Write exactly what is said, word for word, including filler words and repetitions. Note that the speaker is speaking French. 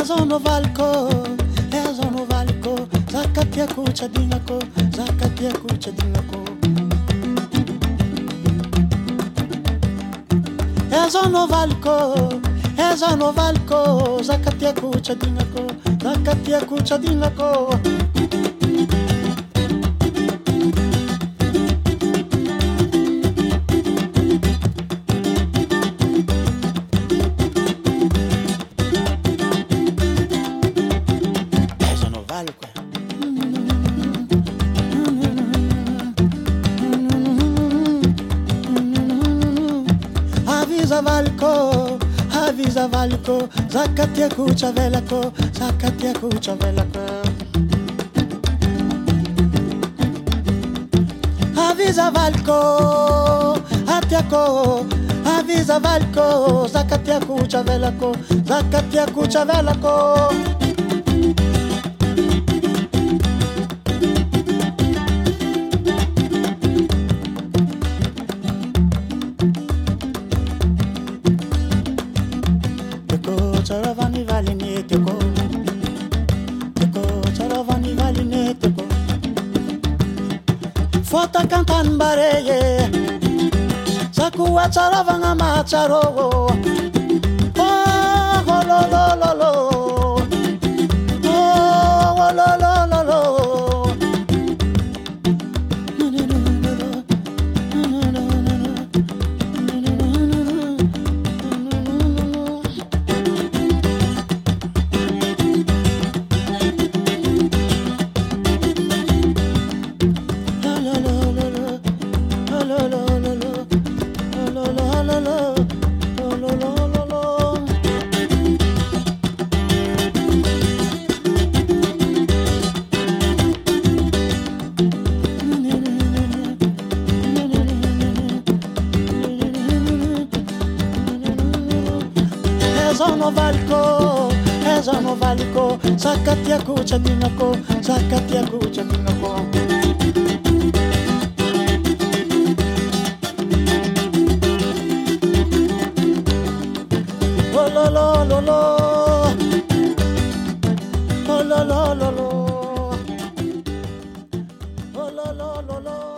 Ezono valko, ezono valko, zakatia kucha dingako, zakatia kucha dingako. Ezono valko, ezono valko, zakatia kucha dingako, zakatia kucha dingako. Avisa valko, avisa valko, zakatia kucha velako, zakatia kucha velako. Avisa valko, atiako, avisa valko, zakatia kucha velako, zakatia kucha velako. Charavani valine teko, teko charavani valine teko. Fota cantan bareye, sakua charavanga macharo. Oh lo lo lo lo, oh lo lo lo lo. Ezono valko, ezono valko, zakatia kucha dingako, zakatia kucha dingako. Oh lo lo lo lo, oh lo lo lo lo, oh lo lo lo lo.